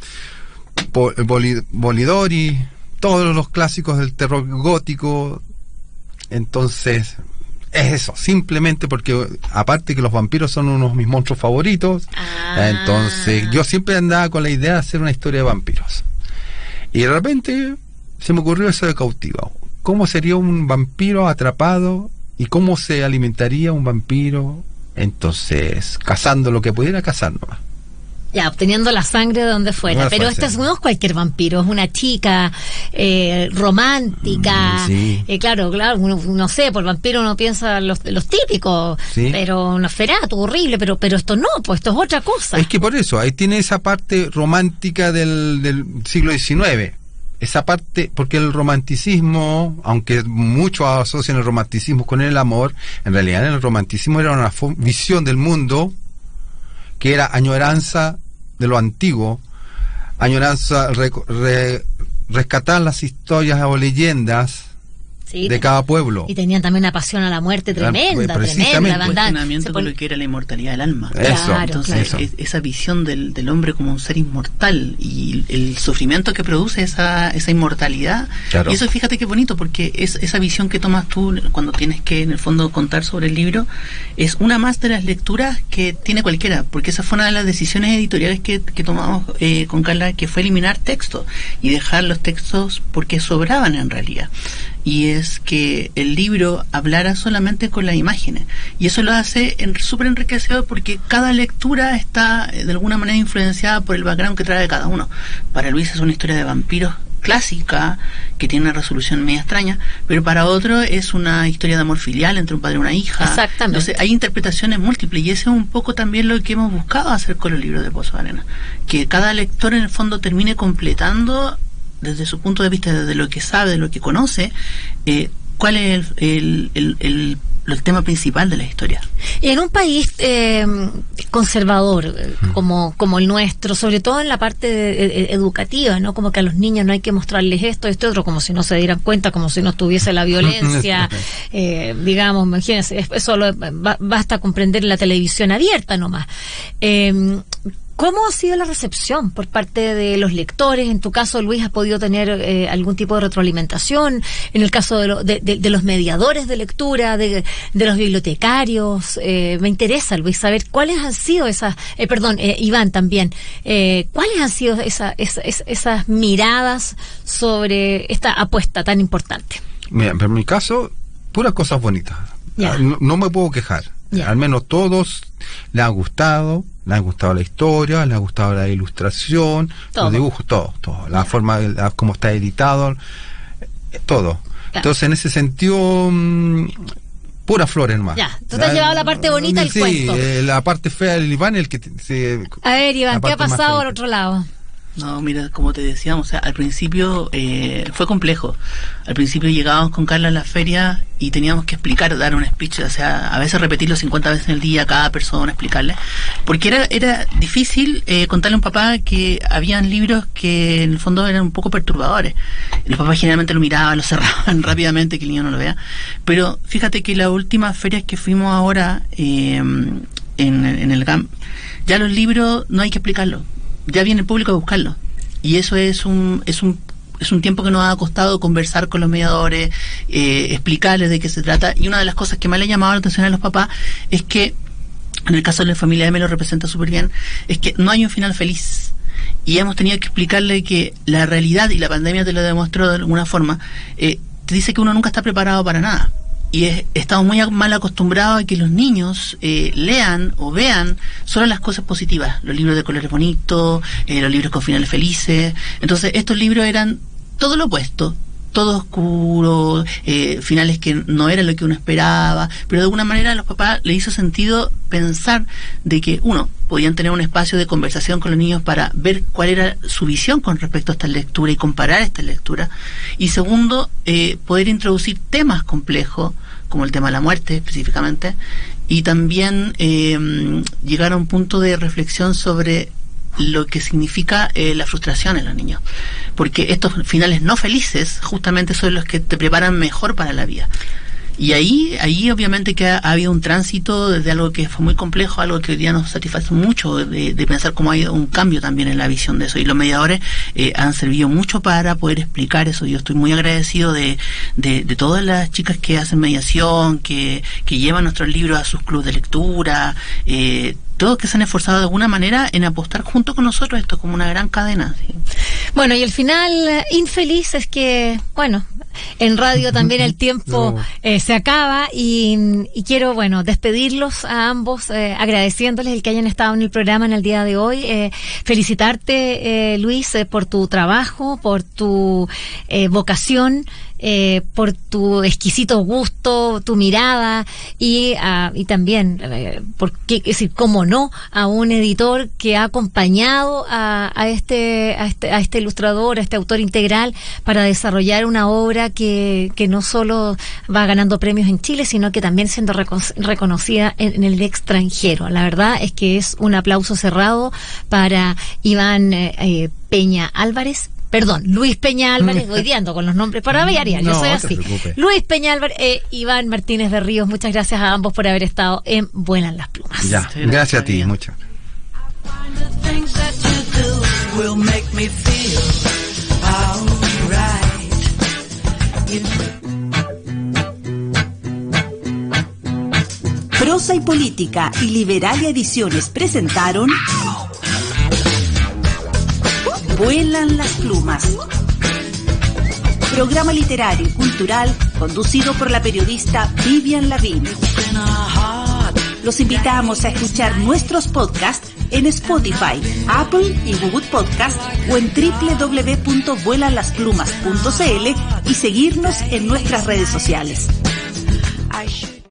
Bol- Bolidori, todos los clásicos del terror gótico. Entonces, es eso, simplemente porque aparte que los vampiros son unos de mis monstruos favoritos, ah. entonces yo siempre andaba con la idea de hacer una historia de vampiros. Y de repente se me ocurrió eso de Cautiva. ¿Cómo sería un vampiro atrapado? ¿Y cómo se alimentaría un vampiro? Entonces, cazando lo que pudiera cazar nomás. Ya, obteniendo la sangre de donde fuera. No, pero este es, no es cualquier vampiro, es una chica eh, romántica. Sí. Eh, claro, claro, uno, no sé, por vampiro uno piensa los, los típicos, sí. Pero una ferato horrible, pero pero esto no, pues esto es otra cosa. Es que por eso, ahí tiene esa parte romántica del, del siglo diecinueve. Esa parte, porque el romanticismo, aunque muchos asocian el romanticismo con el amor, en realidad el romanticismo era una fo- visión del mundo que era añoranza de lo antiguo, añoranza, re, re, rescatar las historias o leyendas sí, de cada pueblo. Y tenían también una pasión a la muerte tremenda, tremenda. Un cuestionamiento con lo que era la inmortalidad del alma. Eso, claro, entonces, claro. Es, esa visión del, del hombre como un ser inmortal y el sufrimiento que produce esa, esa inmortalidad. Claro. Y eso, fíjate qué bonito, porque es esa visión que tomas tú cuando tienes que, en el fondo, contar sobre el libro, es una más de las lecturas que tiene cualquiera, porque esa fue una de las decisiones editoriales que, que tomamos eh, con Carla, que fue eliminar textos y dejar los textos porque sobraban en realidad. Y es que el libro hablara solamente con las imágenes, y eso lo hace en, súper enriquecedor, porque cada lectura está de alguna manera influenciada por el background que trae cada uno. Para Luis es una historia de vampiros clásica, que tiene una resolución media extraña, pero para otro es una historia de amor filial entre un padre y una hija. Exactamente. Entonces hay interpretaciones múltiples, y eso es un poco también lo que hemos buscado hacer con los libros de Pozo de Arena, que cada lector en el fondo termine completando desde su punto de vista, desde lo que sabe, de lo que conoce, eh, cuál es el, el, el, el el tema principal de la historia. Y en un país eh, conservador eh, mm. como, como el nuestro, sobre todo en la parte de, de, educativa, ¿no? Como que a los niños no hay que mostrarles esto, esto, otro, como si no se dieran cuenta, como si no estuviese la violencia, eh, digamos, imagínense, eso lo, ba, basta comprender la televisión abierta nomás. Eh, ¿Cómo ha sido la recepción por parte de los lectores? En tu caso, Luis, ¿has podido tener eh, algún tipo de retroalimentación? En el caso de, lo, de, de, de los mediadores de lectura, de, de los bibliotecarios, eh, me interesa, Luis, saber cuáles han sido esas, eh, perdón, eh, Iván también, eh, cuáles han sido esa, esa, esa, esas miradas sobre esta apuesta tan importante. Mira, en mi caso, puras cosas bonitas. Ya. No, no me puedo quejar. Ya. Al menos todos les ha gustado. Le ha gustado la historia, le ha gustado la ilustración, todo. Los dibujos, todo, todo. La yeah. forma, la, cómo está editado, todo. Yeah. Entonces, en ese sentido, mmm, puras flores nomás. Ya, tú te has llevado la parte bonita del sí, cuento. Sí, eh, la parte fea del Iván, el que... Se, a ver, Iván, ¿qué ha pasado al otro lado? No, mira, como te decíamos, o sea, al principio eh, fue complejo. Al principio llegábamos con Carla a la feria y teníamos que explicar, dar un speech, o sea, a veces repetirlo cincuenta veces en el día a cada persona, explicarle. Porque era era difícil eh, contarle a un papá que habían libros que en el fondo eran un poco perturbadores. Los papás generalmente lo miraban, lo cerraban rápidamente, que el niño no lo vea. Pero fíjate que las últimas ferias que fuimos ahora eh, en, en el G A M, ya los libros no hay que explicarlos. Ya viene el público a buscarlo, y eso es un es un es un tiempo que nos ha costado conversar con los mediadores, eh, explicarles de qué se trata. Y una de las cosas que más le ha llamado la atención a los papás es que, en el caso de la familia M lo representa súper bien, es que no hay un final feliz, y hemos tenido que explicarle que la realidad, y la pandemia te lo demostró de alguna forma, eh, te dice que uno nunca está preparado para nada. Y es, estamos muy mal acostumbrados a que los niños eh, lean o vean solo las cosas positivas, los libros de colores bonitos, eh, los libros con finales felices. Entonces estos libros eran todo lo opuesto, todo oscuro, eh, finales que no eran lo que uno esperaba, pero de alguna manera a los papás les hizo sentido pensar de que, uno, podían tener un espacio de conversación con los niños para ver cuál era su visión con respecto a esta lectura y comparar esta lectura, y segundo, eh, poder introducir temas complejos como el tema de la muerte específicamente, y también eh, llegar a un punto de reflexión sobre lo que significa eh, la frustración en los niños, porque estos finales no felices justamente son los que te preparan mejor para la vida. Y ahí, ahí obviamente que ha, ha habido un tránsito desde algo que fue muy complejo, algo que hoy día nos satisface mucho, de, de pensar cómo ha habido un cambio también en la visión de eso. Y los mediadores eh, han servido mucho para poder explicar eso. Yo estoy muy agradecido de, de, de todas las chicas que hacen mediación, que, que llevan nuestros libros a sus clubes de lectura, eh, todos que se han esforzado de alguna manera en apostar junto con nosotros esto como una gran cadena. ¿Sí? Bueno, y el final infeliz es que, bueno, en radio también el tiempo no. eh, se acaba, y, y quiero, bueno, despedirlos a ambos, eh, agradeciéndoles el que hayan estado en el programa en el día de hoy, eh, felicitarte, eh, Luis, eh, por tu trabajo, por tu eh, vocación, Eh, por tu exquisito gusto, tu mirada, y, uh, y también, eh, porque, es decir, cómo no, a un editor que ha acompañado a, a, este, a, este, a este ilustrador, a este autor integral, para desarrollar una obra que, que no solo va ganando premios en Chile, sino que también siendo reco- reconocida en, en el extranjero. La verdad es que es un aplauso cerrado para Iván eh, eh, Peña Álvarez. Perdón, Luis Peña Álvarez, voy guiando con los nombres para variar, yo no, soy así. Luis Peña Álvarez, eh, Iván Martínez de Ríos, muchas gracias a ambos por haber estado en Vuelan las Plumas. Ya, sí, gracias a ti, muchas. Prosa y Política y Liberalia Ediciones presentaron Vuelan las Plumas. Programa literario y cultural conducido por la periodista Vivian Lavín. Los invitamos a escuchar nuestros podcasts en Spotify, Apple y Google Podcast o en doble u doble u doble u punto vuelan las plumas punto c l y seguirnos en nuestras redes sociales.